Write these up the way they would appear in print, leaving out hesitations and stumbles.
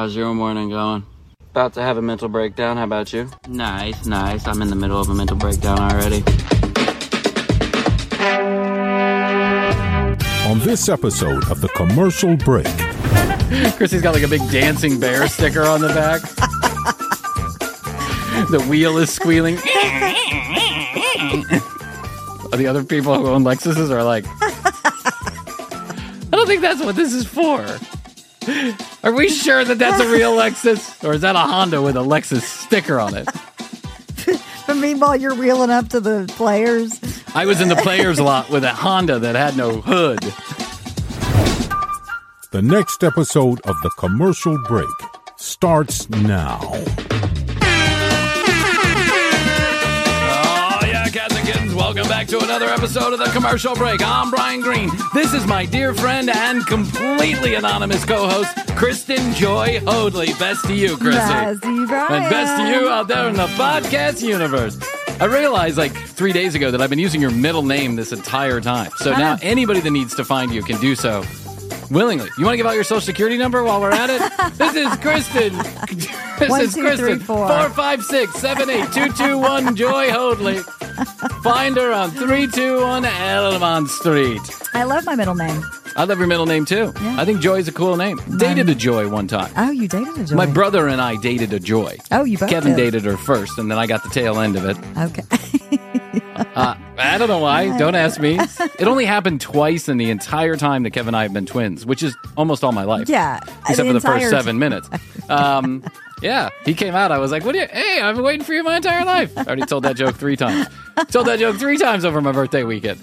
How's your morning going? About to have a mental breakdown. How about you? Nice. I'm in the middle of a mental breakdown already. On this episode of The Commercial Break. Chrissy's got like a big dancing bear sticker on the back. The wheel is squealing. The other people who own Lexuses are like, I don't think that's what this is for. Are we sure that that's a real Lexus? Or is that a Honda with a Lexus sticker on it? But meanwhile, you're wheeling up to the players. I was in the players lot with a Honda that had no hood. The next episode of The Commercial Break starts now. Welcome back to another episode of The Commercial Break. I'm Brian Green. This is my dear friend and completely anonymous co-host, Kristen Joy Hoadley. Best to you, Chrissy. Best to you, Brian. And best to you out there in the podcast universe. I realized like 3 days ago that I've been using your middle name this entire time. So now anybody that needs to find you can do so willingly. You want to give out your social security number while we're at it? This is Kristen. This is Kristen. 456-78-221 Joy Hoadley. Find her on 321 Elmont Street. I love my middle name. I love your middle name, too. Yeah. I think Joy's a cool name. Dated a Joy one time. Oh, you dated a Joy. My brother and I dated a Joy. Oh, you both Kevin did. dated her first, and then I got the tail end of it. Okay. I don't know why. Don't ask me. It only happened twice in the entire time that Kevin and I have been twins, which is almost all my life. Yeah. Except for the first 7 minutes. Yeah, he came out. I was like, hey, I've been waiting for you my entire life. I already told that joke 3 times. Told that joke 3 times over my birthday weekend.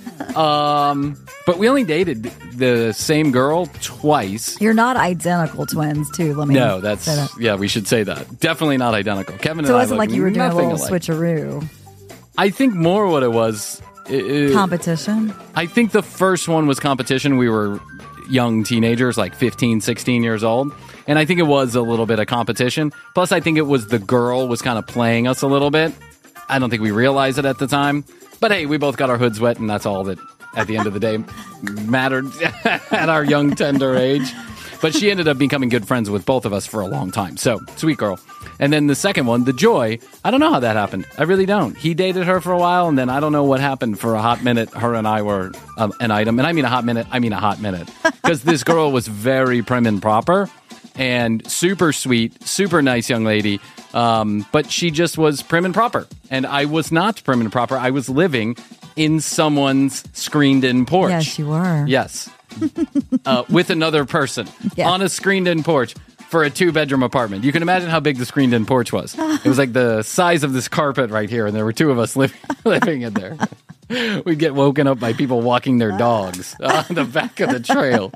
But we only dated the same girl twice. You're not identical twins, too. Let me No, say that. yeah, we should say that. Definitely not identical. Kevin So and it I wasn't look like you were doing a nothing little alike. switcheroo. I think more what it was... Competition? I think the first one was competition. We were young teenagers, like 15, 16 years old. And I think it was a little bit of competition. Plus, I think it was the girl was kind of playing us a little bit. I don't think we realized it at the time. But hey, we both got our hoods wet, and that's all that, at the end of the day, mattered at our young, tender age. But she ended up becoming good friends with both of us for a long time. So, sweet girl. And then the second one, the Joy, I don't know how that happened. I really don't. He dated her for a while, and then I don't know what happened. For a hot minute, her and I were an item. And I mean a hot minute. Because this girl was very prim and proper and super sweet, super nice young lady. But she just was prim and proper. And I was not prim and proper. I was living in someone's screened-in porch. Yes, you were. Yes. With another person on a screened-in porch for a 2-bedroom apartment. You can imagine how big the screened-in porch was. It was like the size of this carpet right here, and there were 2 of us living in there. We'd get woken up by people walking their dogs on the back of the trail.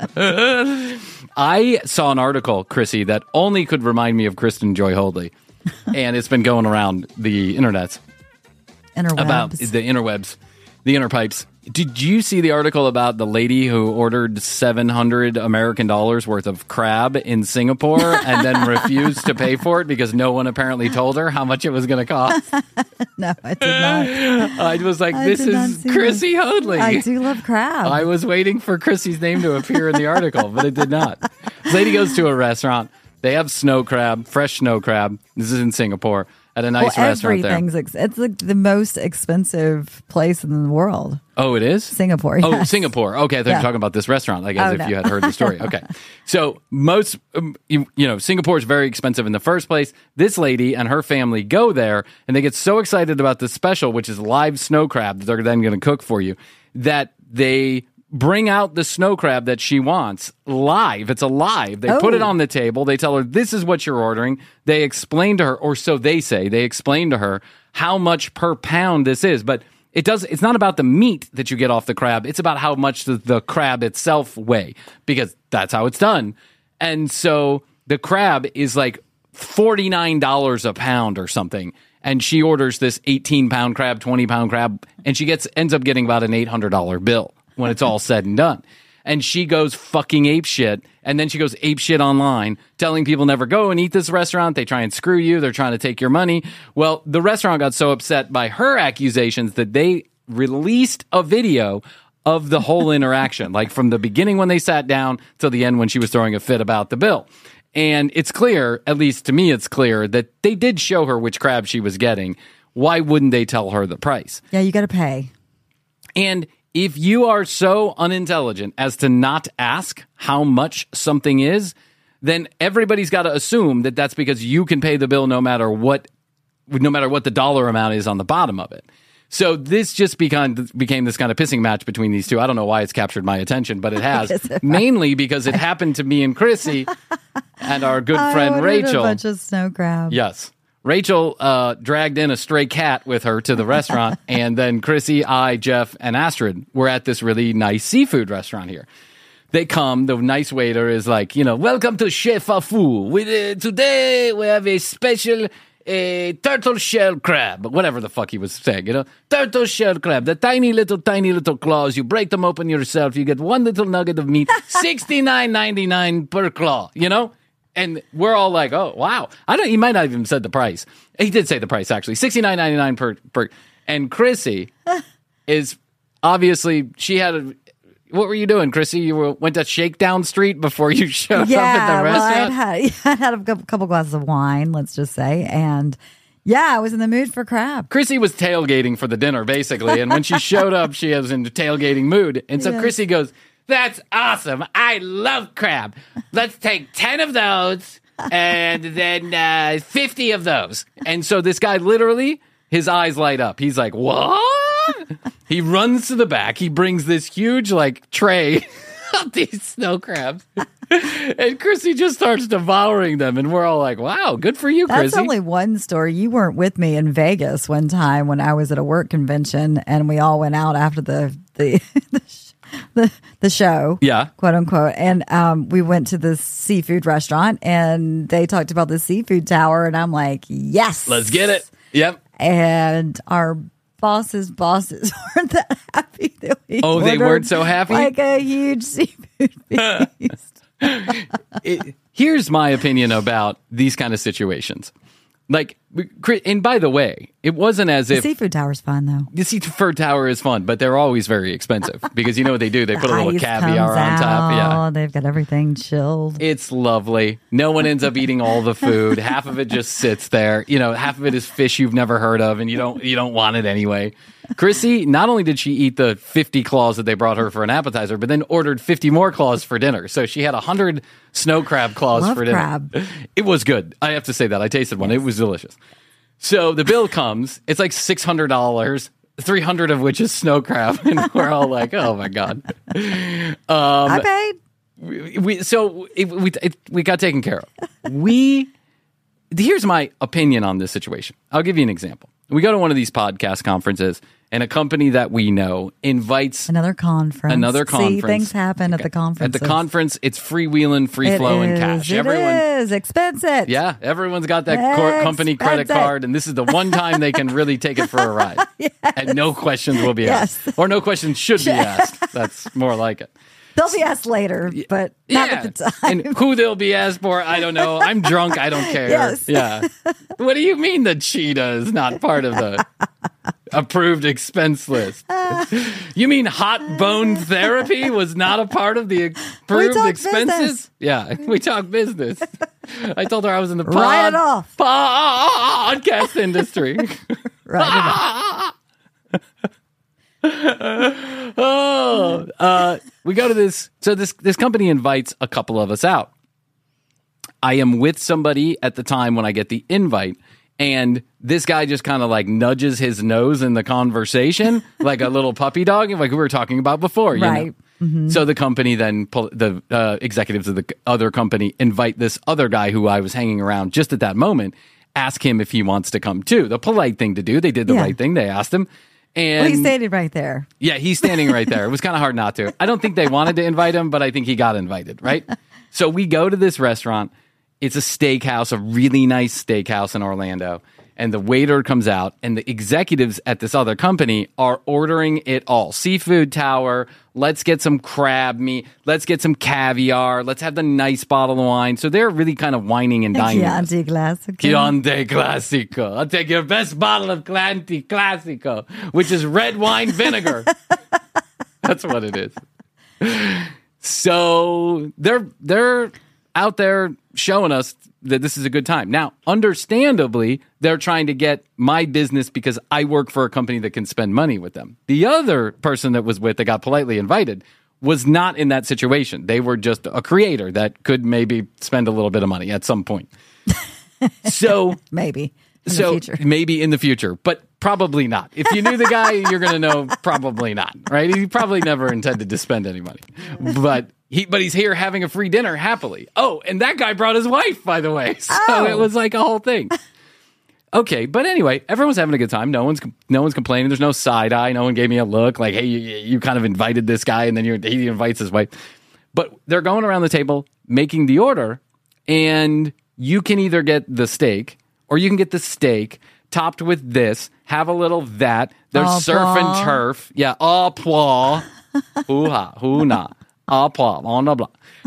I saw an article, Chrissy, that only could remind me of Kristen Joy Hoadley, and it's been going around the internet about the interwebs, the interpipes. Did you see the article about the lady who ordered $700 American worth of crab in Singapore and then refused to pay for it because no one apparently told her how much it was going to cost? No, I did not. I was like, this is Chrissy Hoadley. I do love crab. I was waiting for Chrissy's name to appear in the article, but it did not. This lady goes to a restaurant. They have snow crab, fresh snow crab. This is in Singapore. At a nice restaurant there. It's like the most expensive place in the world. Oh, it is? Singapore, Oh, yes. Singapore. Okay, I thought you were talking about this restaurant, like as if you had heard the story. Okay. So most, Singapore is very expensive in the first place. This lady and her family go there, and they get so excited about this special, which is live snow crab that they're then going to cook for you, that they bring out the snow crab that she wants live. It's alive. They put it on the table. They tell her, this is what you're ordering. They explain to her, or so they say, they explain to her how much per pound this is. But it's not about the meat that you get off the crab. It's about how much the crab itself weigh, because that's how it's done. And so the crab is like $49 a pound or something. And she orders this 18-pound crab, 20-pound crab, and she ends up getting about an $800 bill when it's all said and done. And she goes fucking apeshit, and then she goes apeshit online, telling people never go and eat this restaurant. They try and screw you. They're trying to take your money. Well, the restaurant got so upset by her accusations that they released a video of the whole interaction, like from the beginning when they sat down till the end when she was throwing a fit about the bill. And it's clear, at least to me, it's clear that they did show her which crab she was getting. Why wouldn't they tell her the price? Yeah, you got to pay. And if you are so unintelligent as to not ask how much something is, then everybody's got to assume that that's because you can pay the bill no matter what the dollar amount is on the bottom of it. So this just became this kind of pissing match between these two. I don't know why it's captured my attention, but it has. Mainly because it happened to me and Chrissy and our good friend Rachel. A bunch of snow crab. Yes. Rachel dragged in a stray cat with her to the restaurant, and then Chrissy, I, Jeff, and Astrid were at this really nice seafood restaurant here. They come, the nice waiter is like, welcome to Chef Afu. Today we have a special turtle shell crab, whatever the fuck he was saying, turtle shell crab, the tiny little claws. You break them open yourself. You get one little nugget of meat, $69.99 per claw, And we're all like, oh, wow. He might not have even said the price. He did say the price, actually. $69.99 per. And Chrissy is obviously, what were you doing, Chrissy? You went to Shakedown Street before you showed up at the restaurant? I had a couple glasses of wine, let's just say. And yeah, I was in the mood for crab. Chrissy was tailgating for the dinner, basically. And when she showed up, she was in the tailgating mood. And so Chrissy goes, that's awesome. I love crab. Let's take 10 of those and then 50 of those. And so this guy literally, his eyes light up. He's like, what? He runs to the back. He brings this huge tray of these snow crabs. And Chrissy just starts devouring them. And we're all like, wow, good for you, Chrissy. That's only one story. You weren't with me in Vegas one time when I was at a work convention and we all went out after the show, quote unquote, and we went to the seafood restaurant and they talked about the seafood tower, and I'm like, yes, let's get it. Yep. And our bosses weren't that happy that we they weren't so happy, like a huge seafood feast. Here's my opinion about these kind of situations. And by the way, it wasn't as if... The seafood tower's fun, though. The seafood tower is fun, but they're always very expensive. Because you know what they do? They put a little caviar on top. Yeah, they've got everything chilled. It's lovely. No one ends up eating all the food. Half of it just sits there. Half of it is fish you've never heard of, and you don't want it anyway. Chrissy, not only did she eat the 50 claws that they brought her for an appetizer, but then ordered 50 more claws for dinner. So she had 100 snow crab claws for dinner. Crab. It was good. I have to say that. I tasted one. Yes. It was delicious. So the bill comes. It's like $600, 300 of which is snow crab. And we're all like, oh, my God. I paid. We got taken care of. Here's my opinion on this situation. I'll give you an example. We go to one of these podcast conferences, and a company that we know invites another conference. See, things happen at the conference. At the conference, it's freewheeling, free-flowing cash. It is expensive. Yeah, everyone's got that company credit card, and this is the one time they can really take it for a ride. Yes. And no questions will be asked. Or no questions should be asked. That's more like it. They'll be asked later, but not at the time. And who they'll be asked for, I don't know. I'm drunk. I don't care. Yes. Yeah. What do you mean the cheetah is not part of the approved expense list? You mean hot bone therapy was not a part of the approved expenses? Business. Yeah, we talk business. I told her I was in the podcast industry. We go to this. So this company invites a couple of us out. I am with somebody at the time when I get the invite, and this guy just kind of nudges his nose in the conversation like a little puppy dog, like we were talking about before. Right. Mm-hmm. So the company then, the executives of the other company invite this other guy who I was hanging around just at that moment, ask him if he wants to come too. The polite thing to do. They did the right thing. They asked him. And he's standing right there. Yeah, he's standing right there. It was kind of hard not to. I don't think they wanted to invite him, but I think he got invited, right? So we go to this restaurant. It's a steakhouse, a really nice steakhouse in Orlando. And the waiter comes out, and the executives at this other company are ordering it all. Seafood tower, let's get some crab meat, let's get some caviar, let's have the nice bottle of wine. So they're really kind of whining and dining. Chianti Classico. Chianti Classico. I'll take your best bottle of Chianti Classico, which is red wine vinegar. That's what it is. So they're out there showing us that this is a good time. Now, understandably, they're trying to get my business because I work for a company that can spend money with them. The other person that was with that got politely invited was not in that situation. They were just a creator that could maybe spend a little bit of money at some point. So maybe in the future. Maybe in the future, but probably not. If you knew the guy, you're going to know probably not, right? He probably never intended to spend any money, but he's here having a free dinner happily. Oh, and that guy brought his wife, by the way. So It was like a whole thing. Okay, but anyway, everyone's having a good time. No one's complaining. There's no side eye. No one gave me a look like, hey, you kind of invited this guy, and then he invites his wife. But they're going around the table making the order, and you can either get the steak or you can get the steak topped with this, have a little that. There's surf and turf. Yeah, au pois. Hoo-ha, hoo-na. Au pois, on the blah.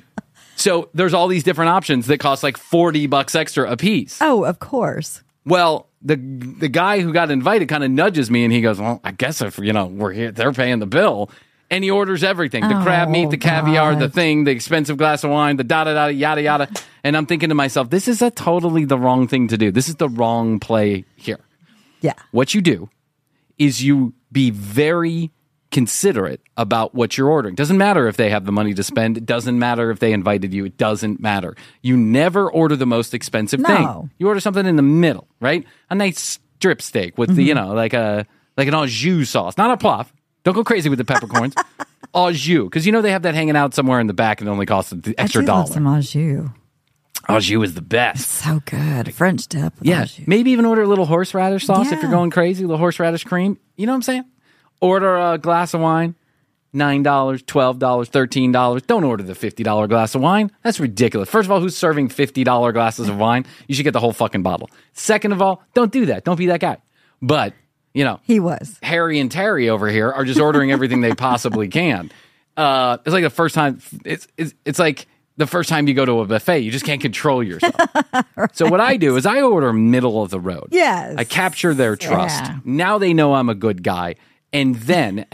So there's all these different options that cost like $40 extra a piece. Oh, of course. Well, the guy who got invited kind of nudges me, and he goes, well, I guess if, we're here, they're paying the bill. And he orders everything, the crab meat, the caviar, the thing, the expensive glass of wine, the da-da-da, yada-yada. And I'm thinking to myself, this is totally the wrong thing to do. This is the wrong play here. Yeah. What you do is you be very considerate about what you're ordering. Doesn't matter if they have the money to spend. It doesn't matter if they invited you. It doesn't matter. You never order the most expensive thing. You order something in the middle, right? A nice strip steak with the, like an au jus sauce, not a poif. Don't go crazy with the peppercorns. Au jus, because they have that hanging out somewhere in the back and it only costs the extra $1. Love some au jus. Au jus is the best. It's so good. French dip. With au jus. Maybe even order a little horseradish sauce if you're going crazy. A little horseradish cream. You know what I'm saying? Order a glass of wine. $9, $12, $13. Don't order the $50 glass of wine. That's ridiculous. First of all, who's serving $50 glasses of wine? You should get the whole fucking bottle. Second of all, don't do that. Don't be that guy. But he was. Harry and Terry over here are just ordering everything they possibly can. It's like the first time. It's like the first time you go to a buffet, you just can't control yourself. Right. So what I do is I order middle of the road. Yes. I capture their trust. Yeah. Now they know I'm a good guy. And then,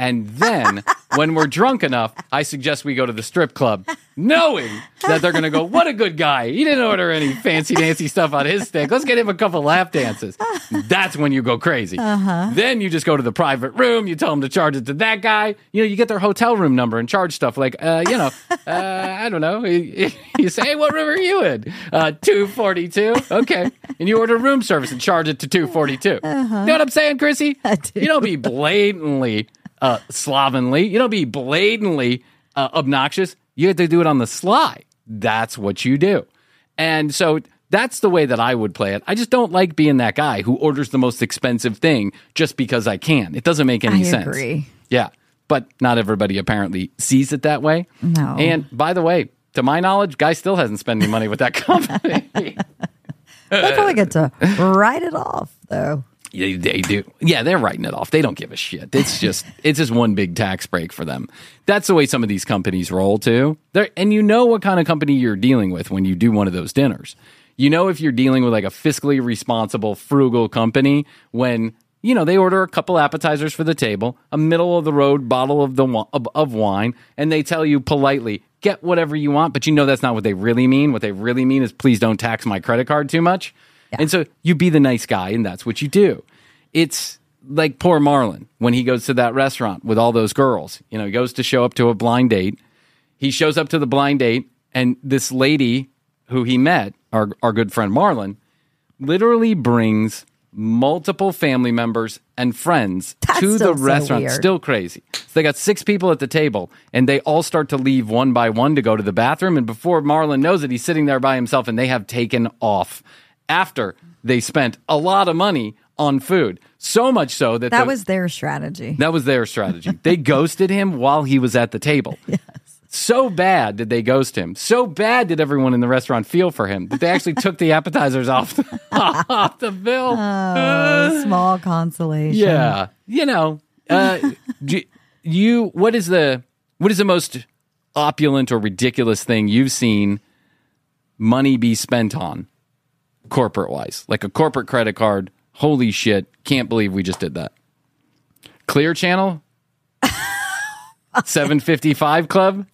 when we're drunk enough, I suggest we go to the strip club, knowing that they're going to go, what a good guy. He didn't order any fancy stuff on his stick. Let's get him a couple lap dances. That's when you go crazy. Then you just go to the private room. You tell them to charge it to that guy. You get their hotel room number and charge stuff like, I don't know. You say, hey, what room are you in? 242. Okay. And you order room service and charge it to 242. You know what I'm saying, Chrissy? I do. You don't be blatantly slovenly. You don't be blatantly obnoxious. You have to do it on the sly. That's what you do. And so that's the way that I would play it. I just don't like being that guy who orders the most expensive thing just because I can. It doesn't make any sense. I agree. Yeah. But not everybody apparently sees it that way. No. And by the way, to my knowledge, Guy still hasn't spent any money with that company. They probably get to write it off, though. Yeah, they do. Yeah, they're writing it off. They don't give a shit. It's just one big tax break for them. That's the way some of these companies roll too. And you know what kind of company you're dealing with when you do one of those dinners. You know if you're dealing with like a fiscally responsible, frugal company when they order a couple appetizers for the table, a middle of the road bottle of wine, and they tell you politely, get whatever you want, but that's not what they really mean. What they really mean is please don't tax my credit card too much. Yeah. And so you be the nice guy, and that's what you do. It's like poor Marlon when he goes to that restaurant with all those girls. He goes to show up to a blind date. He shows up to the blind date, and this lady who he met, our good friend Marlon, literally brings multiple family members and friends to the restaurant. So still crazy. So they got 6 people at the table, and they all start to leave one by one to go to the bathroom. And before Marlon knows it, he's sitting there by himself, and they have taken off after they spent a lot of money on food. So much so that was their strategy. That was their strategy. They ghosted him while he was at the table. Yes. So bad did they ghost him. So bad did everyone in the restaurant feel for him that they actually took the appetizers off the bill. Oh, small consolation. Yeah. What is the most opulent or ridiculous thing you've seen money be spent on corporate wise? Like a corporate credit card. Holy shit. Can't believe we just did that. Clear Channel? 755 Club?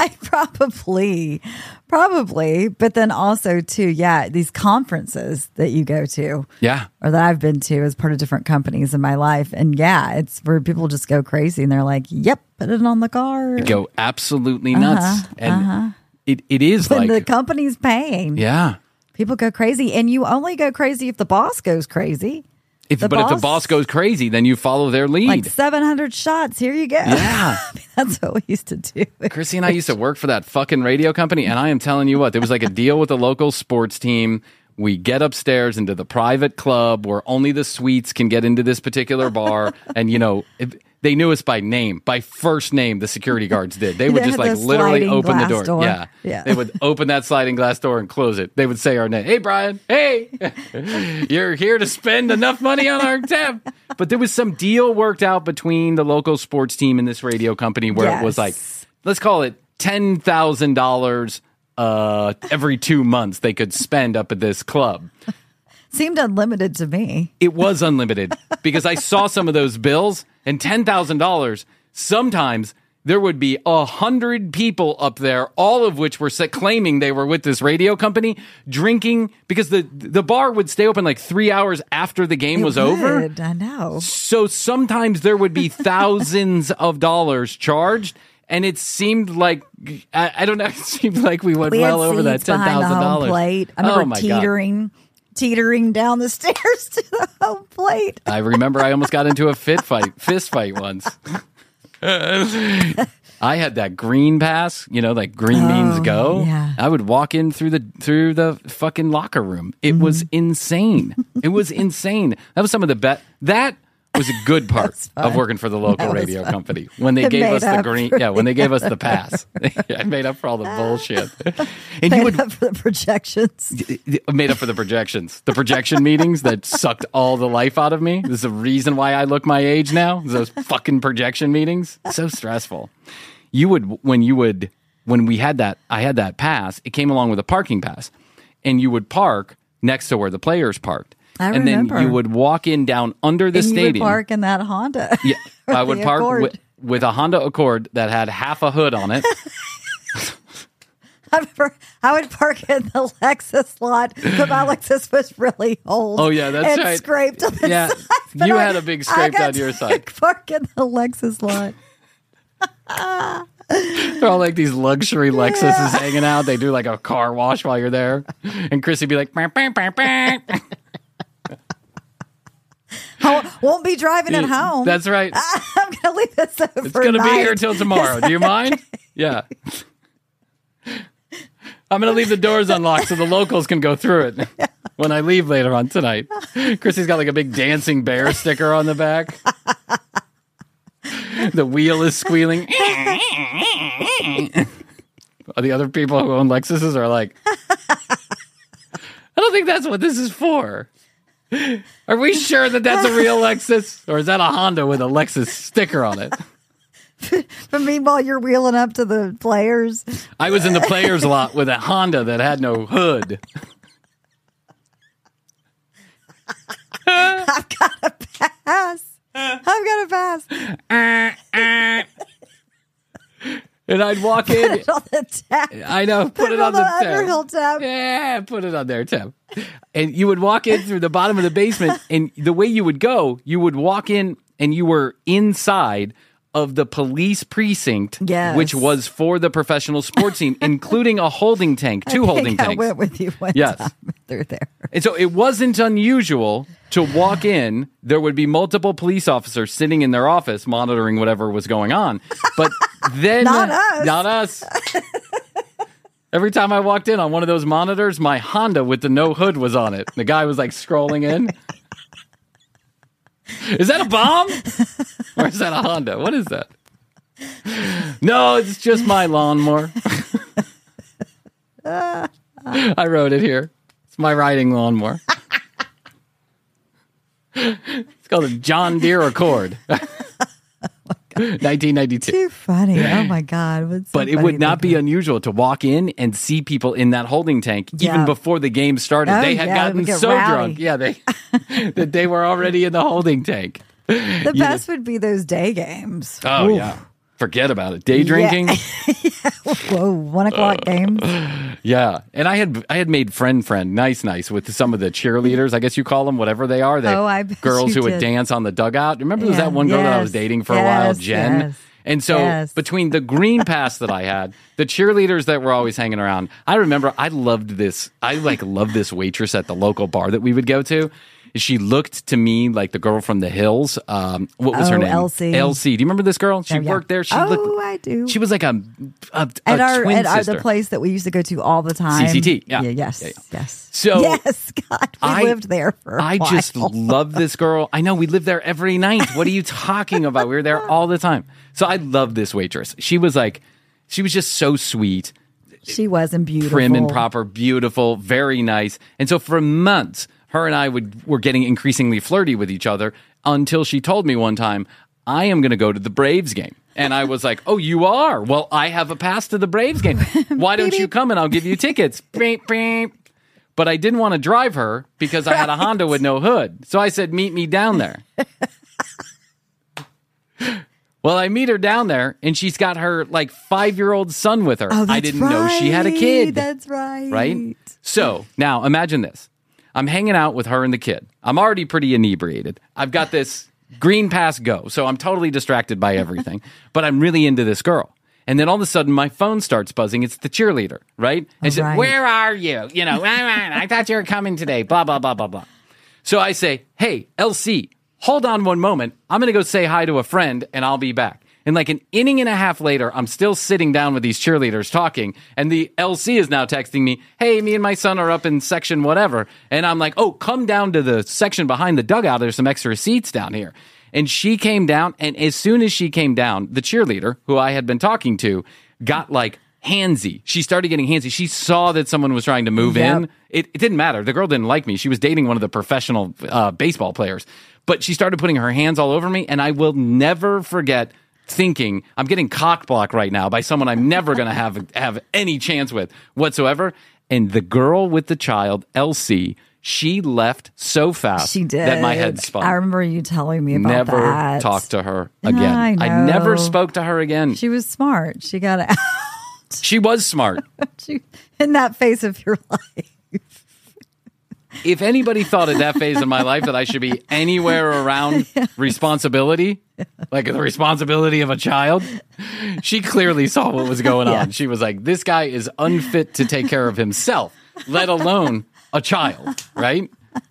I probably, but then also too, yeah, these conferences that you go to, Yeah. or that I've been to as part of different companies in my life, and yeah, it's where people just go crazy and they're like, "Yep, put it on the card." Go absolutely nuts, and it is When like the company's paying, yeah. people go crazy, and you only go crazy if the boss goes crazy. If the boss goes crazy, then you follow their lead. Like 700 shots, here you go. Yeah. That's what we used to do. Chrissy and I used to work for that fucking radio company, and I am telling you what, there was like a deal with the local sports team. We get upstairs into the private club where only the suites can get into this particular bar, and they knew us by name, by first name. The security guards did. They would just like literally open the door. Yeah, they would open that sliding glass door and close it. They would say our name. Hey, Brian. Hey, you're here to spend enough money on our tab. But there was some deal worked out between the local sports team and this radio company where it was like, let's call it $10,000 every 2 months they could spend up at this club. Seemed unlimited to me. It was unlimited because I saw some of those bills, and $10,000, sometimes there would be 100 people up there, all of which were claiming they were with this radio company, drinking, because the bar would stay open like 3 hours after the game was over. I know. So sometimes there would be thousands of dollars charged. And it seemed like, I don't know, it seemed like we went well over that $10,000. Plate. I remember teetering down the stairs to the home plate. I remember I almost got into a fist fight once. I had that green pass, like green means go. Yeah. I would walk in through the fucking locker room. It was insane. It was insane. That was some of the best. That was a good part of working for the local radio company when they gave us the green. Yeah, when they gave us the pass, I made up for all the bullshit. And made up for the projections. Made up for the projections, the projection meetings that sucked all the life out of me. This is the reason why I look my age now. Those fucking projection meetings, so stressful. When we had that, I had that pass. It came along with a parking pass, and you would park next to where the players parked. And then you would walk in down under the stadium. You would park in that Honda. Yeah, I would park with a Honda Accord that had half a hood on it. I would park in the Lexus lot, but my Lexus was really old. Oh, yeah, that's and right. Scraped on the side. You had a big scrape on your side. Park in the Lexus lot. They're all like these luxury Lexuses hanging out. They do like a car wash while you're there. And Chrissy'd be like, bah, bah, bah, bah. I won't be driving it home. That's right. I'm going to leave this overnight. It's going to be here till tomorrow. Do you mind? Yeah. I'm going to leave the doors unlocked so the locals can go through it when I leave later on tonight. Chrissy's got like a big dancing bear sticker on the back. The wheel is squealing. The other people who own Lexuses are like, I don't think that's what this is for. Are we sure that that's a real Lexus? Or is that a Honda with a Lexus sticker on it? But meanwhile, you're wheeling up to the players. I was in the players lot with a Honda that had no hood. I've got a pass. And I'd walk in. Put it on the tab. I know. Put it on the tab. Underhill tab. Yeah, put it on there, tab. And you would walk in through the bottom of the basement, and the way you would go, you would walk in, and you were inside of the police precinct, which was for the professional sports team, including a holding tank, two holding tanks. I went with you one time through there. And so it wasn't unusual to walk in. There would be multiple police officers sitting in their office monitoring whatever was going on. But then... Not us. Every time I walked in on one of those monitors, my Honda with the no hood was on it. The guy was like scrolling in. Is that a bomb? Or is that a Honda? What is that? No, it's just my lawnmower. I wrote it here. It's my riding lawnmower. It's called a John Deere Accord. 1992. Too funny. Oh my God. But it would not be unusual to walk in and see people in that holding tank even before the game started. They had gotten so drunk. Yeah, that they were already in the holding tank. The best would be those day games. Oh, yeah. Forget about it. Day drinking. Whoa, 1 o'clock games. Yeah. And I had made friend nice with some of the cheerleaders, I guess you call them, whatever they are. I bet girls you who would did. dance on the dugout. Remember there was that one girl that I was dating for a while, Jen? Yes. And so between the green pass that I had, the cheerleaders that were always hanging around, I remember I loved this. I loved this waitress at the local bar that we would go to. She looked to me like the girl from the hills. What was her name? Elsie. Elsie. Do you remember this girl? She worked there. She I do. She was like a at twin sister. the place that we used to go to all the time. CCT. Yeah. Yes. So yes, God, we lived there for a while. just love this girl. I know we lived there every night. What are you talking about? We were there all the time. So I love this waitress. She was just so sweet. She was beautiful. Prim and proper, beautiful, very nice. And so for months, her and I were getting increasingly flirty with each other until she told me one time, I am going to go to the Braves game. And I was like, oh, you are? Well, I have a pass to the Braves game. Why don't you come and I'll give you tickets? Beep, beep. But I didn't want to drive her because I had a Honda with no hood. So I said, meet me down there. Well, I meet her down there, and she's got her 5-year-old son with her. Oh, I didn't know she had a kid. That's right. Right? So now imagine this. I'm hanging out with her and the kid. I'm already pretty inebriated. I've got this green pass go, so I'm totally distracted by everything. But I'm really into this girl. And then all of a sudden, my phone starts buzzing. It's the cheerleader, right? And she said, where are you? You know, I thought you were coming today, blah, blah, blah, blah, blah. So I say, hey, LC, hold on one moment. I'm going to go say hi to a friend, and I'll be back. And like an inning and a half later, I'm still sitting down with these cheerleaders talking, and the LC is now texting me, hey, me and my son are up in section whatever. And I'm like, oh, come down to the section behind the dugout. There's some extra seats down here. And she came down, and as soon as she came down, the cheerleader, who I had been talking to, got handsy. She started getting handsy. She saw that someone was trying to move in. It didn't matter. The girl didn't like me. She was dating one of the professional baseball players. But she started putting her hands all over me, and I will never forget thinking, I'm getting cock-blocked right now by someone I'm never going to have any chance with whatsoever. And the girl with the child, Elsie, she left so fast she did. that my head spun. I remember you telling me about never that. Never talked to her again. I never spoke to her again. She was smart. She got out. She was smart. In that phase of your life. If anybody thought at that phase of my life that I should be anywhere around responsibility, like the responsibility of a child, she clearly saw what was going on. She was like, this guy is unfit to take care of himself, let alone a child, right?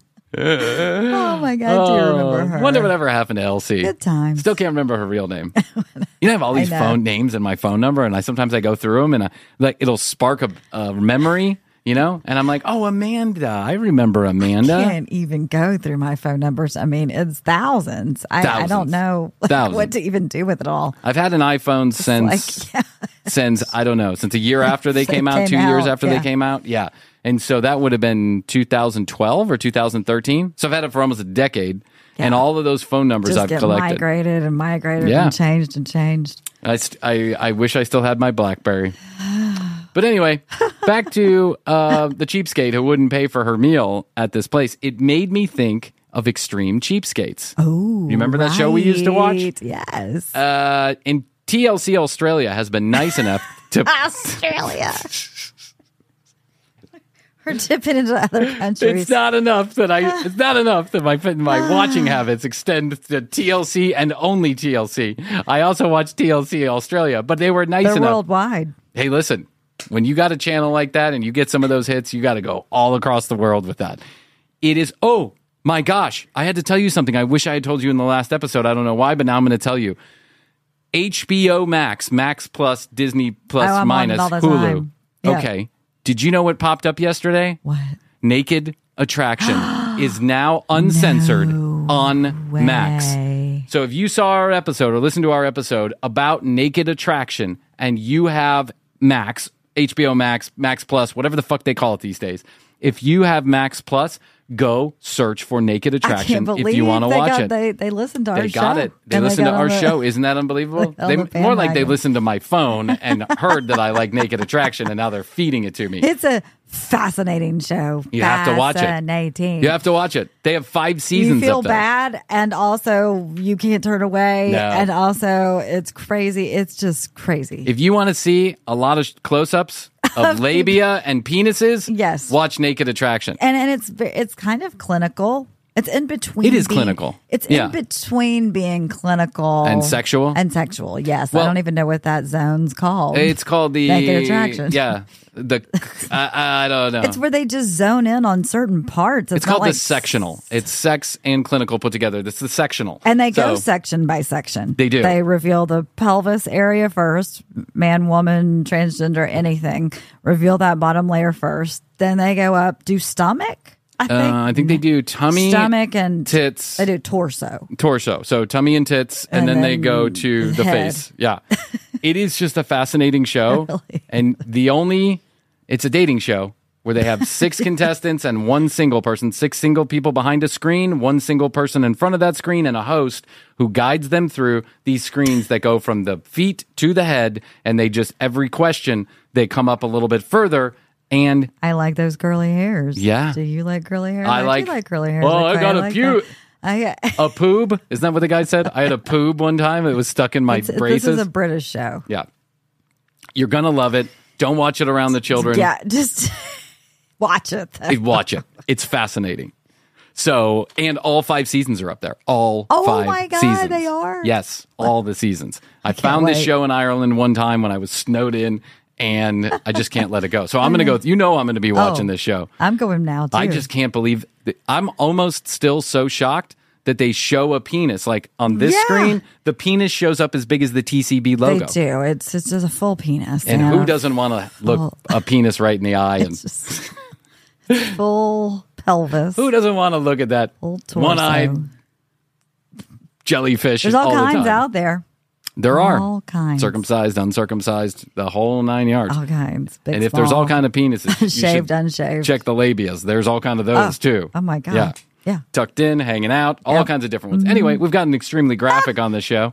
Oh my God, do you remember her? Wonder whatever happened to Elsie. Good times. Still can't remember her real name. You know, I have all these phone names in my phone number, and sometimes I go through them, and it'll spark a memory. You know, and I'm like, oh, Amanda. I remember Amanda. I can't even go through my phone numbers. I mean, it's thousands. I don't know what to even do with it all. I've had an iPhone since I don't know, since a year after they came out, 2 years after they came out. Yeah. And so that would have been 2012 or 2013. So I've had it for almost a decade. Yeah. And all of those phone numbers I've collected. Migrated and changed. I wish I still had my BlackBerry. But anyway, back to the cheapskate who wouldn't pay for her meal at this place. It made me think of Extreme Cheapskates. Oh, you remember that show we used to watch? Yes. And TLC Australia has been nice enough to... Australia! We're dipping into other countries. It's not enough that my watching habits extend to TLC and only TLC. I also watch TLC Australia, but they were nice enough. They're worldwide. Hey, listen. When you got a channel like that and you get some of those hits, you got to go all across the world with that. It is, oh my gosh, I had to tell you something. I wish I had told you in the last episode. I don't know why, but now I'm going to tell you. HBO Max, Max Plus, Disney Plus minus Hulu. Yeah. Okay. Did you know what popped up yesterday? What? Naked Attraction is now uncensored on Max. So if you saw our episode or listened to our episode about Naked Attraction and you have Max, HBO Max, Max Plus, whatever the fuck they call it these days. If you have Max Plus, go search for Naked I Attraction can't believe if you want to watch it. They listened to our show. They got it. They listened to our show. Isn't that unbelievable? More like they listened to my phone and heard that I like Naked Attraction, and now they're feeding it to me. It's a fascinating show. You have to watch it. Fascinating. You have to watch it. They have 5 seasons. You feel up there. bad, and also you can't turn away, No. and also it's crazy. It's just crazy. If you want to see a lot of close-ups of labia and penises, yes, watch Naked Attraction. And it's kind of clinical. It's in between. It is clinical. It's in between being clinical and sexual. Yes, Well, I don't even know what that zone's called. It's called the Naked Attraction. Yeah, I don't know. It's where they just zone in on certain parts. It's not called like the sectional. It's sex and clinical put together. That's the sectional. And they go section by section. They do. They reveal the pelvis area first, man, woman, transgender, anything. Reveal that bottom layer first. Then they go up, do stomach, I think they do tummy, stomach, and tits. They do torso. So tummy and tits, and then they go to the head. face. Yeah. It is just a fascinating show. Really? And it's a dating show where they have 6 contestants and 1 single person, 6 single people behind a screen, 1 single person in front of that screen, and a host who guides them through these screens that go from the feet to the head. And they just, every question, they come up a little bit further. And I like those curly hairs. Yeah. Do you like curly hair? I do like curly hair. Oh, I got a pube. A poob? Isn't that what the guy said? I had a poob one time. It was stuck in my braces. This is a British show. Yeah. You're going to love it. Don't watch it around the children. Yeah, just watch it. Watch it. It's fascinating. So, and all 5 seasons are up there. All 5 Oh my God, seasons. they are? Yes, all the seasons. I found this wait. show in Ireland one time when I was snowed in, and I just can't let it go. So I'm going to go. You know I'm going to be watching this show. I'm going now, too. I just can't believe I'm almost still so shocked that they show a penis. Like on this screen, the penis shows up as big as the TCB logo. They do. It's just a full penis. And who doesn't want to look a penis right in the eye? And Just full pelvis. who doesn't want to look at that Full torso. one-eyed jellyfish? There's all the kinds time? out there. There are all kinds. circumcised, uncircumcised, the whole 9 yards. All kinds. Big, And if there's all kind of penises, you shaved, should unshaved. check the labias. There's all kind of those too. Oh my God. Yeah. Tucked in, hanging out, all kinds of different ones. Anyway, we've gotten extremely graphic on this show.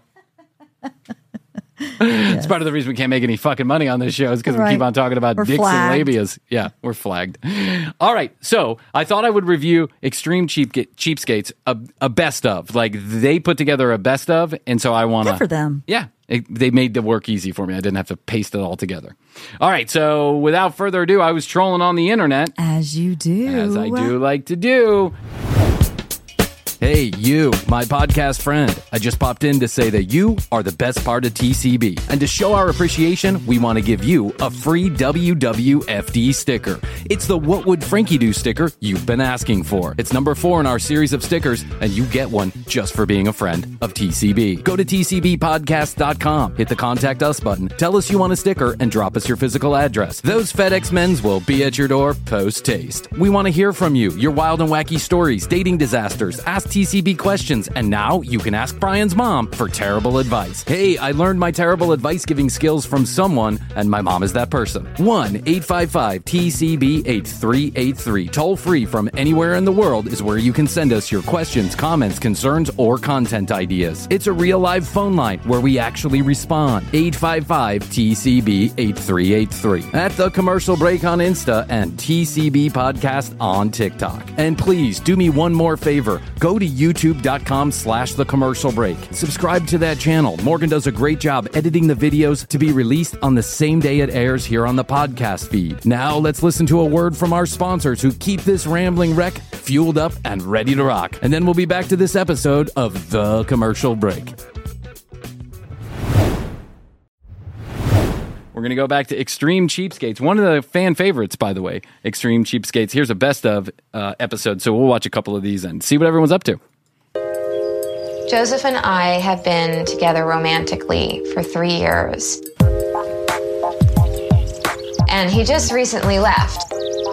It's part of the reason we can't make any fucking money on this show is because we keep on talking about We're dicks flagged. and labias. Yeah, we're flagged. All right, so I thought I would review Extreme Cheapskates, a best of. Like, they put together a best of, and so I want to... Good for them. Yeah, they made the work easy for me. I didn't have to paste it all together. All right, so without further ado, I was trolling on the internet. As you do. As I do like to do. Hey, you, my podcast friend. I just popped in to say that you are the best part of TCB. And to show our appreciation, we want to give you a free WWFD sticker. It's the What Would Frankie Do sticker you've been asking for. It's number 4 in our series of stickers, and you get one just for being a friend of TCB. Go to tcbpodcast.com, hit the Contact Us button, tell us you want a sticker, and drop us your physical address. Those FedEx men's will be at your door post-haste. We want to hear from you, your wild and wacky stories, dating disasters, ask TCB questions, and now you can ask Brian's mom for terrible advice. Hey, I learned my terrible advice giving skills from someone, and my mom is that person. 1-855-TCB-8383. Toll free from anywhere in the world is where you can send us your questions, comments, concerns, or content ideas. It's a real live phone line where we actually respond. 855-TCB-8383. At The Commercial Break on Insta and TCB Podcast on TikTok. And please do me one more favor. Go to youtube.com/The Commercial Break. Subscribe to that channel. Morgan does a great job editing the videos to be released on the same day it airs here on the podcast feed. Now let's listen to a word from our sponsors who keep this rambling wreck fueled up and ready to rock. And then we'll be back to this episode of The Commercial Break. We're going to go back to Extreme Cheapskates. One of the fan favorites, by the way, Extreme Cheapskates. Here's a best of episode, so we'll watch a couple of these and see what everyone's up to. Joseph and I have been together romantically for 3 years. And he just recently left.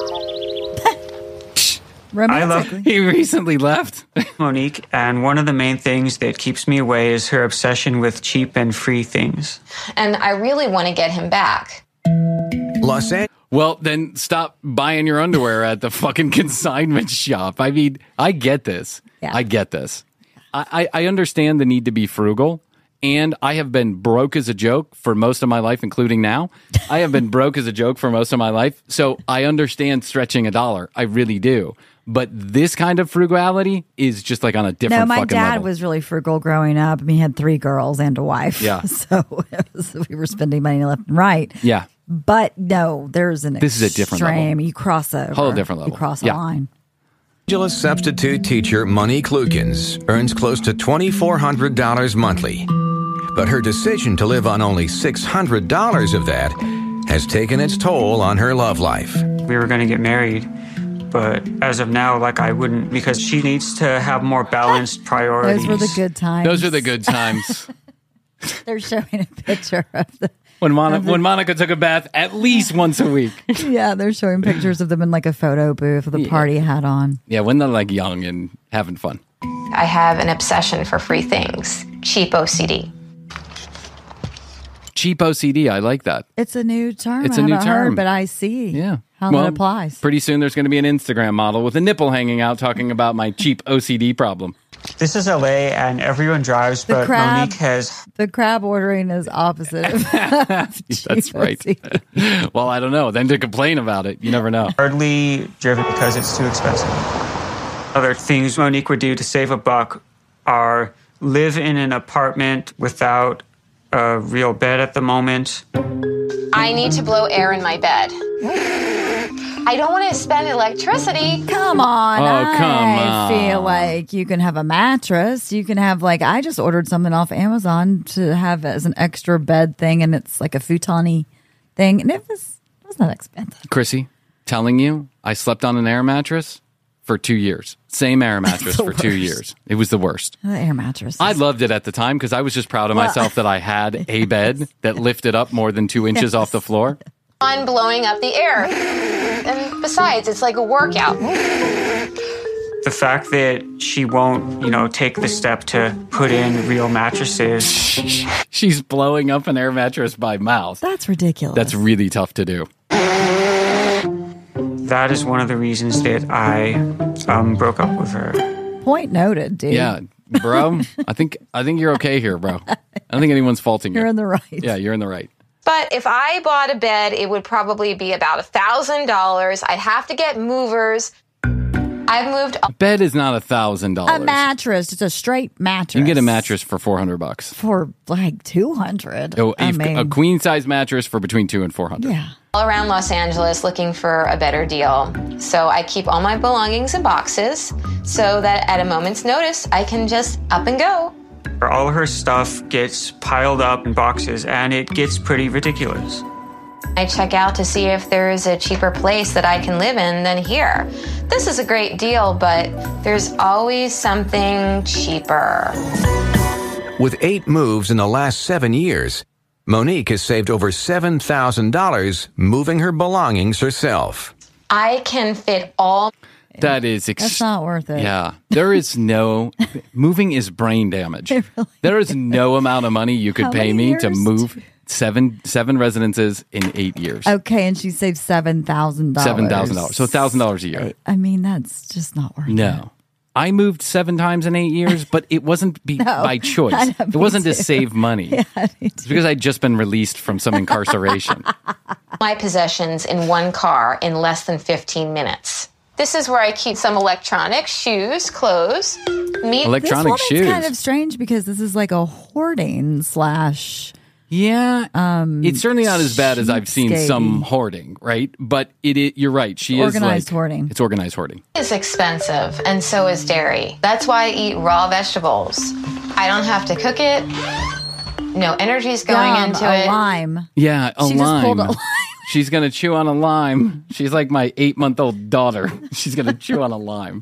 Romantically. He recently left. Monique, and one of the main things that keeps me away is her obsession with cheap and free things. And I really want to get him back. Los Angeles. Well, then stop buying your underwear at the fucking consignment shop. I mean, I get this. Yeah. I get this. I understand the need to be frugal. And I have been broke as a joke for most of my life, including now. I have been broke as a joke for most of my life. So I understand stretching $1. I really do. But this kind of frugality is just like on a different No, my fucking dad level. was really frugal growing up. I mean, he had 3 girls and a wife. Yeah. So we were spending money left and right. Yeah. But no, there's an This is a different level. extreme. You cross over. Whole different level. You cross a Yeah. line. Angeles substitute teacher Monique Lukens earns close to $2,400 monthly. But her decision to live on only $600 of that has taken its toll on her love life. We were going to get married, but as of now, like I wouldn't, because she needs to have more balanced priorities. Those were the good times. Those are the good times. They're showing a picture of the. When Monica took a bath at least once a week. Yeah, they're showing pictures of them in like a photo booth with a party hat on. Yeah, when they're like young and having fun. I have an obsession for free things. Cheap OCD. Cheap OCD, I like that. It's a new term. It's I a new haven't heard, term. but I see Yeah. how that applies. Pretty soon there's going to be an Instagram model with a nipple hanging out talking about my cheap OCD problem. This is LA and everyone drives, but crab. Monique has The crab ordering is opposite. Of That's right. GOC. Well, I don't know. Then to complain about it, you never know. hardly driven because it's too expensive. Other things Monique would do to save a buck are live in an apartment without a real bed at the moment. I need to blow air in my bed. I don't want to spend electricity. Come on. Oh, come I on. feel like you can have a mattress. You can have I just ordered something off Amazon to have as an extra bed thing, and it's like a futon-y thing, and it was not expensive. Chrissy, telling you, I slept on an air mattress for 2 years. Same air mattress the for 2 worst. years. It was the worst. The air mattress. I loved it at the time because I was just proud of myself that I had a bed that lifted up more than 2 inches off the floor. On blowing up the air. And besides, it's like a workout. The fact that she won't, take the step to put in real mattresses. She's blowing up an air mattress by mouth. That's ridiculous. That's really tough to do. That is one of the reasons that I broke up with her. Point noted, dude. Yeah, bro. I think you're okay here, bro. I don't think anyone's faulting you. You're in the right. Yeah, you're in the right. But if I bought a bed, it would probably be about $1,000. I'd have to get movers. I've moved. Bed is not $1,000. A mattress. It's a straight mattress. You can get a mattress for $400. for like $200. Oh, I mean, a queen size mattress for between $200 and $400. yeah. All around Los Angeles looking for a better deal. So I keep all my belongings in boxes so that at a moment's notice, I can just up and go. All her stuff gets piled up in boxes, and it gets pretty ridiculous. I check out to see if there's a cheaper place that I can live in than here. This is a great deal, but there's always something cheaper. With 8 moves in the last 7 years, Monique has saved over $7,000 moving her belongings herself. I can fit all. That is That's not worth it. Yeah. There is no moving is brain damage. There is no amount of money you could How pay many me to years? move seven residences in 8 years. Okay, and she saved $7,000. $7,000. So $1,000 a year. I mean, that's just not worth it. No. I moved 7 times in 8 years, but it wasn't by choice. I know, It me wasn't to too. save money. It's because I'd just been released from some incarceration. My possessions in one car in less than 15 minutes. This is where I keep some electronics, shoes, clothes, meat. Electronic This shoes. one's kind of strange because this is like a hoarding / Yeah, it's certainly not as bad as I've seen some cheapskate. hoarding, right? But you're right. She is Organized like hoarding. It's organized hoarding. Is expensive, and so is dairy. That's why I eat raw vegetables. I don't have to cook it. No energy's going Yum, into a it. lime. Yeah, a She lime. just pulled a lime. She's gonna chew on a lime. She's like my 8-month-old daughter. She's gonna chew on a lime.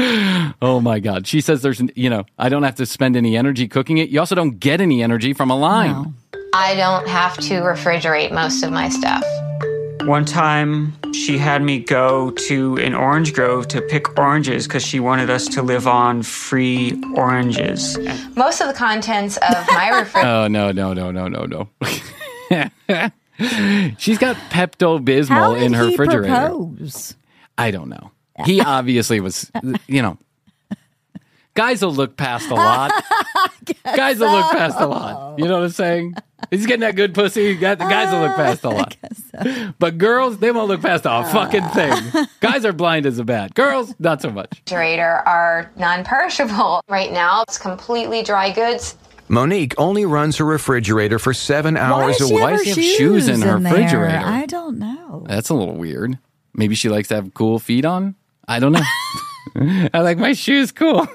Oh my God. She says I don't have to spend any energy cooking it. You also don't get any energy from a lime. No. I don't have to refrigerate most of my stuff. One time, she had me go to an orange grove to pick oranges because she wanted us to live on free oranges. Most of the contents of my refrigerator Oh, no. She's got Pepto-Bismol How did in her he refrigerator. propose? I don't know. He obviously was, guys will look past a lot. Guys will look past a lot. You know what I'm saying? He's getting that good pussy. The guys will look past a lot. So. But girls, they won't look past a fucking thing. Guys are blind as a bat. Girls, not so much. Refrigerator are non-perishable. Right now, it's completely dry goods. Monique only runs her refrigerator for 7 hours a week. Why does she have shoes in her refrigerator? I don't know. That's a little weird. Maybe she likes to have cool feet on? I don't know. I like my shoes cool.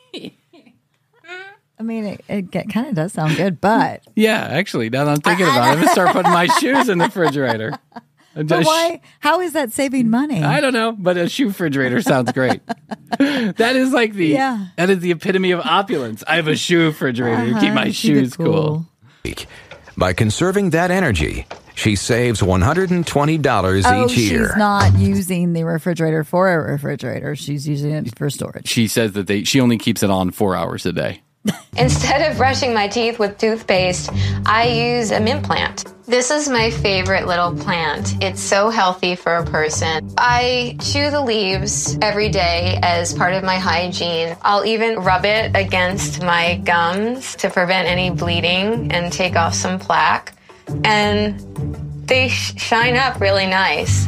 I mean, it kind of does sound good, but... Yeah, actually, now that I'm thinking about it, I'm going to start putting my shoes in the refrigerator. But why? How is that saving money? I don't know, but a shoe refrigerator sounds great. That is like that is the epitome of opulence. I have a shoe refrigerator to keep my shoes cool. By conserving that energy, she saves $120 each year. She's not using the refrigerator for a refrigerator. She's using it for storage. She says that she only keeps it on 4 hours a day. Instead of brushing my teeth with toothpaste, I use a mint plant. This is my favorite little plant. It's so healthy for a person. I chew the leaves every day as part of my hygiene. I'll even rub it against my gums to prevent any bleeding and take off some plaque. And they shine up really nice.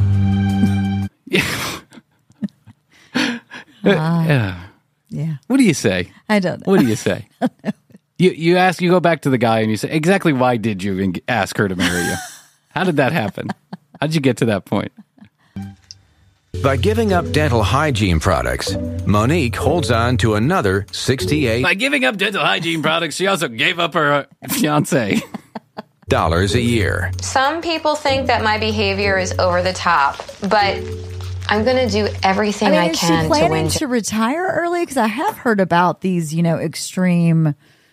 Yeah. What do you say? I don't know. What do you say? You go back to the guy and you say, exactly why did you ask her to marry you? How did that happen? How'd you get to that point? By giving up dental hygiene products, Monique holds on to another $68. By giving up dental hygiene products, she also gave up her fiancé. $1 a year. Some people think that my behavior is over the top, but I'm going to do everything I can to win. Is she planning to retire early? Because I have heard about these, extreme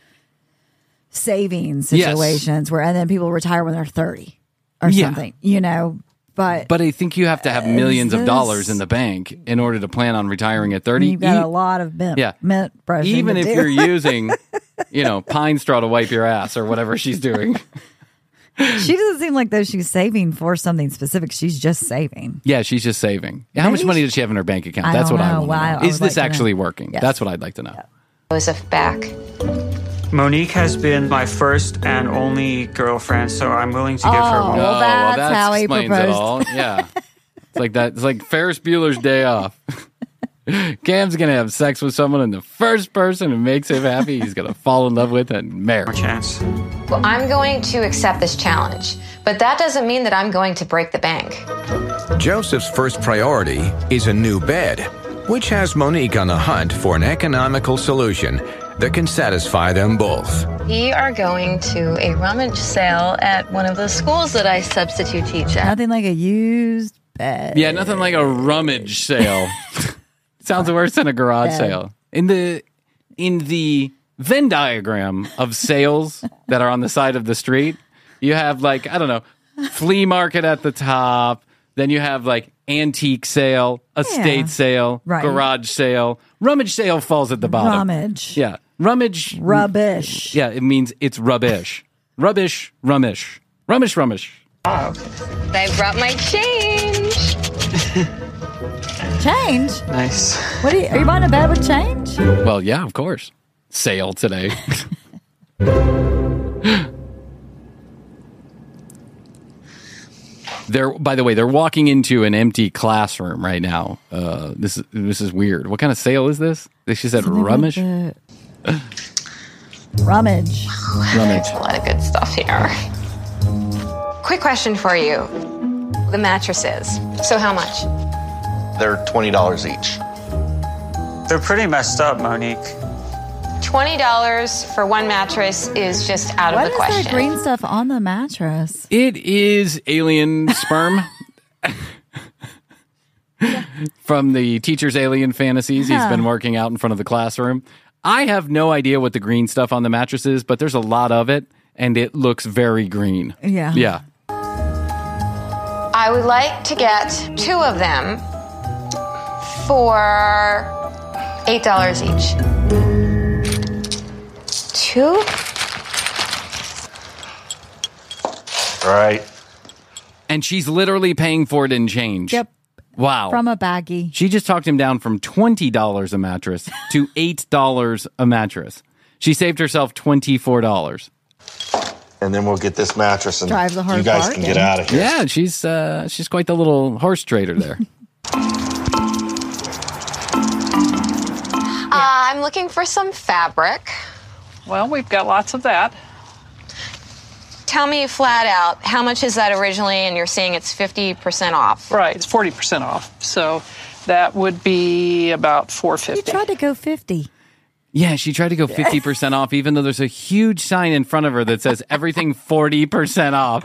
savings situations and then people retire when they're 30 or something, But I think you have to have millions of dollars in the bank in order to plan on retiring at 30. You've got a lot of mint brushing. Even if you're using, pine straw to wipe your ass or whatever she's doing. She doesn't seem like though she's saving for something specific. She's just saving. Yeah, she's just saving. How much money does she have in her bank account? That's what I want to know. Is this actually working? Yes. That's what I'd like to know. Yeah. Joseph back. Monique has been my first and only girlfriend, so I'm willing to give her one. Well, that's how he explains proposed. It all. Yeah. It's like that. It's like Ferris Bueller's Day Off. Cam's going to have sex with someone, and the first person who makes him happy, he's going to fall in love with and marry. Chance. Well, I'm going to accept this challenge, but that doesn't mean that I'm going to break the bank. Joseph's first priority is a new bed, which has Monique on the hunt for an economical solution that can satisfy them both. We are going to a rummage sale at one of the schools that I substitute teach at. Nothing like a used bed. Yeah, nothing like a rummage sale. Sounds worse than a garage sale. In the Venn diagram of sales that are on the side of the street, you have flea market at the top. Then you have antique sale, estate sale, garage sale. Rummage sale falls at the bottom. Rummage. Yeah. Rummage. Rubbish. Yeah, it means it's rubbish. Rubbish, rummish. Rummish, rummish. Oh, okay. I brought my change. Change? Nice. Are you buying a bed with change? Well, yeah, of course. Sale today. By the way, they're walking into an empty classroom right now. This is weird. What kind of sale is this? She said rummage. Rummage. There's a lot of good stuff here. Quick question for you. The mattresses. So how much? They're $20 each. They're pretty messed up, Monique. $20 for one mattress is just out of the question. What is that green stuff on the mattress? It is alien sperm. From the teacher's alien fantasies. He's been working out in front of the classroom. I have no idea what the green stuff on the mattress is, but there's a lot of it, and it looks very green. Yeah. Yeah. I would like to get 2 of them for $8 each. 2? All right. And she's literally paying for it in change. Yep. Wow. From a baggie. She just talked him down from $20 a mattress to $8 a mattress. She saved herself $24. And then we'll get this mattress and Drive the hard you guys bargain. can get out of here. Yeah, she's quite the little horse trader there. I'm looking for some fabric. Well, we've got lots of that. Tell me flat out, how much is that originally? And you're saying it's 50% off. Right, it's 40% off. So that would be about You $450. tried to go 50. Yeah, she tried to go 50% off, even though there's a huge sign in front of her that says everything 40% off.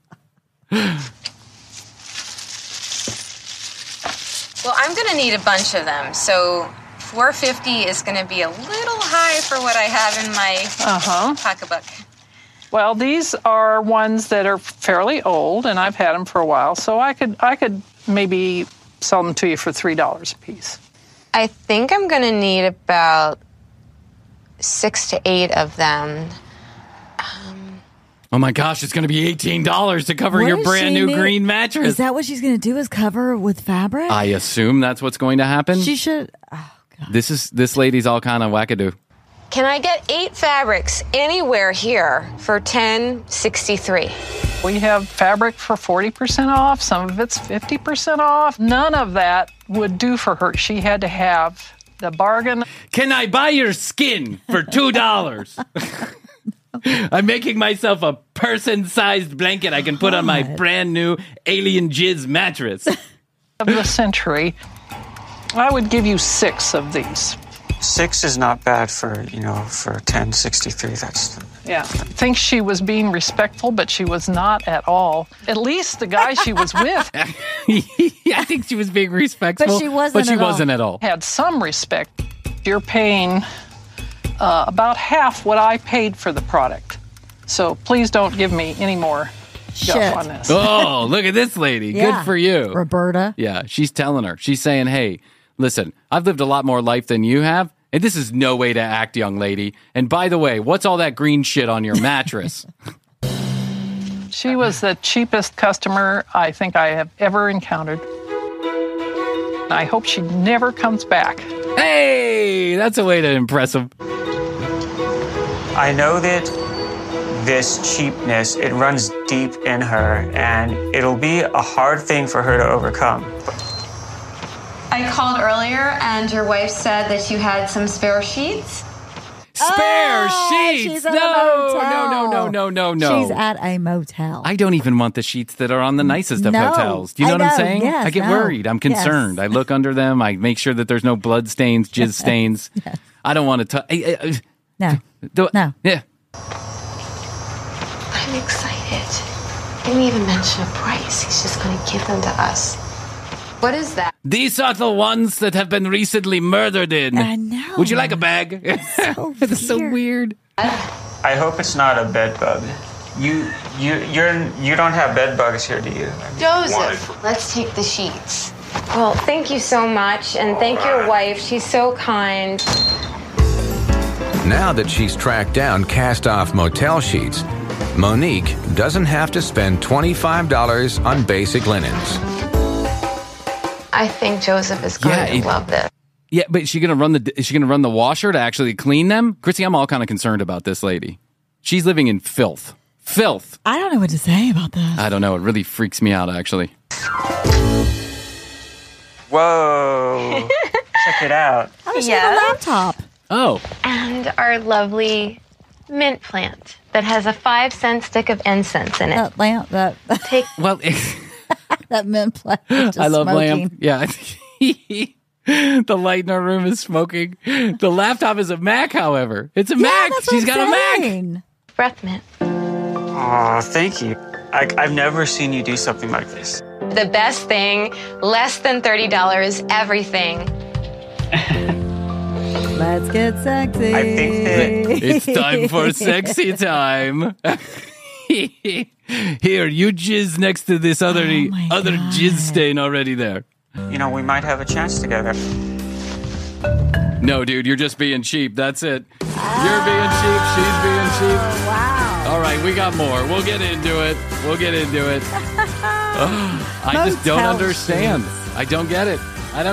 Well, I'm going to need a bunch of them. So $450 is going to be a little high for what I have in my pocketbook. Well, these are ones that are fairly old, and I've had them for a while, so I could maybe sell them to you for $3 a piece. I think I'm going to need about 6 to 8 of them. Oh my gosh, it's going to be $18 to cover What your does brand she new need? green mattress. Is that what she's going to do? Is cover with fabric? I assume that's what's going to happen. She should. Oh, God. This lady's all kind of wackadoo. Can I get 8 fabrics anywhere here for $10.63? We have fabric for 40% off. Some of it's 50% off. None of that would do for her. She had to have the bargain. Can I buy your skin for $2? I'm making myself a person-sized blanket I can put on my brand new alien jizz mattress. Of the century, I would give you 6 of these. 6 is not bad for $10.63. That's Yeah. I think she was being respectful, but she was not at all. At least the guy she was with I think she was being respectful, But she wasn't at all. had some respect. You're paying about half what I paid for the product. So please don't give me any more Shit. guff on this. Oh, look at this lady. Yeah. Good for you. Roberta. Yeah, she's telling her. She's saying, hey, listen, I've lived a lot more life than you have, and this is no way to act, young lady. And by the way, what's all that green shit on your mattress? She was the cheapest customer I think I have ever encountered. I hope she never comes back. Hey, that's a way to impress him. I know that this cheapness, it runs deep in her, and it'll be a hard thing for her to overcome. I called earlier and your wife said that you had some spare sheets. Spare sheets. She's at No. She's at a motel. I don't even want the sheets that are on the nicest of No, hotels. Do you know I what I'm know. saying? Yes, I get no. worried. I'm concerned. Yes. I look under them. I make sure that there's no blood stains, jizz stains. Yes. I don't want to. No. No. Yeah. I'm excited. Didn't even mention a price. He's just going to give them to us. What is that? These are the ones that have been recently murdered in. I know. Would you like a bag? So It's so weird. I hope it's not a bed bug. You don't have bed bugs here, do you? Joseph, let's take the sheets. Well, thank you so much, and thank your wife. She's so kind. Now that she's tracked down cast-off motel sheets, Monique doesn't have to spend $25 on basic linens. I think Joseph is going to love this. Yeah, but is she gonna run the washer to actually clean them? Chrissy, I'm all kind of concerned about this lady. She's living in filth. Filth. I don't know what to say about this. I don't know. It really freaks me out, actually. Whoa. Check it out. Oh, she has a laptop. Oh. And our lovely mint plant that has a 5-cent stick of incense in it. That lamp, that Well, that mint plant. Just I love smoking. lamp. Yeah. The light in our room is smoking. The laptop is a Mac, however. It's a Mac. That's what She's I'm got a Mac. saying. Breath mint. Oh, thank you. I've never seen you do something like this. The best thing, less than $30, everything. Let's get sexy. I think that It's time for sexy time. Here, you jizz next to this other my jizz stain already there. we might have a chance together. No, dude, you're just being cheap. That's it. You're being cheap. She's being cheap. Wow. All right, we got more. We'll get into it. I just don't understand. I don't get it.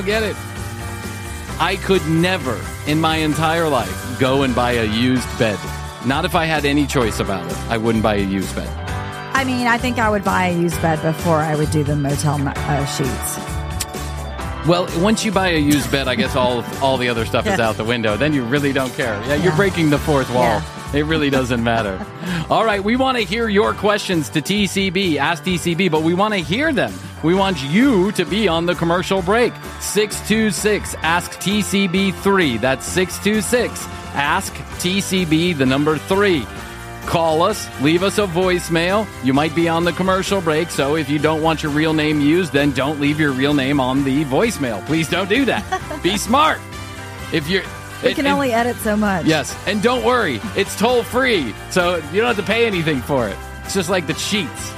I could never in my entire life go and buy a used bed. Not if I had any choice about it. I wouldn't buy a used bed. I mean, I think I would buy a used bed before I would do the motel sheets. Well, once you buy a used bed, I guess all the other stuff is out the window. Then you really don't care. Yeah, you're breaking the fourth wall. Yeah. It really doesn't matter. All right, we want to hear your questions to TCB, Ask TCB, but we want to hear them. We want you to be on the commercial break. 626 Ask TCB 3. That's 626 Ask TCB, the number 3. Call us, leave us a voicemail. You might be on the commercial break, so if you don't want your real name used, then don't leave your real name on the voicemail. Please don't do that. Be smart. We can only edit so much. Yes, and don't worry, it's toll free, so you don't have to pay anything for it. It's just like the cheats.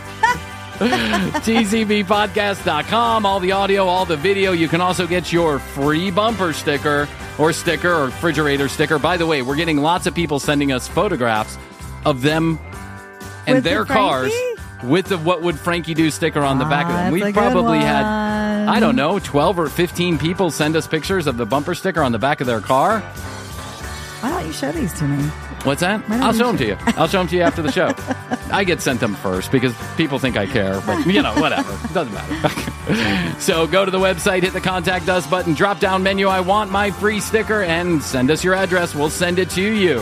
TCBpodcast.com, all the audio, all the video. You can also get your free bumper sticker or refrigerator sticker. By the way, we're getting lots of people sending us photographs of them and with their cars with the What Would Frankie Do sticker on the back of them. We've probably had, I don't know, 12 or 15 people send us pictures of the bumper sticker on the back of their car. Why don't you show these to me? What's that? I'll show them to you. I'll show them to you after the show. I get sent them first because people think I care, but whatever. It doesn't matter. So go to the website, hit the Contact Us button, drop down menu, I want my free sticker, and send us your address. We'll send it to you.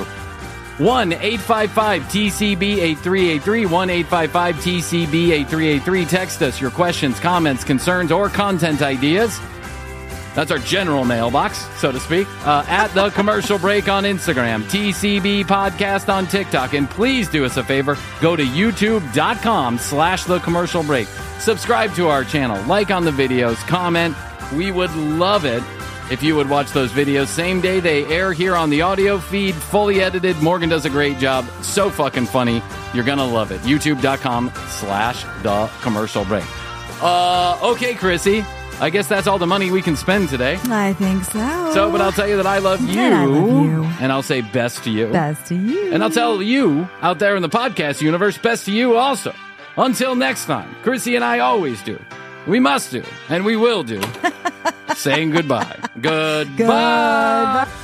1-855-TCB-8383, 1-855-TCB-8383. Text us your questions, comments, concerns, or content ideas. That's our general mailbox, so to speak. At The Commercial Break on Instagram, TCB Podcast on TikTok. And please do us a favor, go to youtube.com/The Commercial Break. Subscribe to our channel, like on the videos, comment. We would love it if you would watch those videos. Same day they air here on the audio feed, fully edited. Morgan does a great job. So fucking funny. You're going to love it. youtube.com/The Commercial Break. Okay, Chrissy. I guess that's all the money we can spend today. I think so. But I'll tell you that I love you. I love you. And I'll say best to you. Best to you. And I'll tell you out there in the podcast universe, best to you also. Until next time, Chrissy and I always do. We must do. And we will do. Saying goodbye. Goodbye.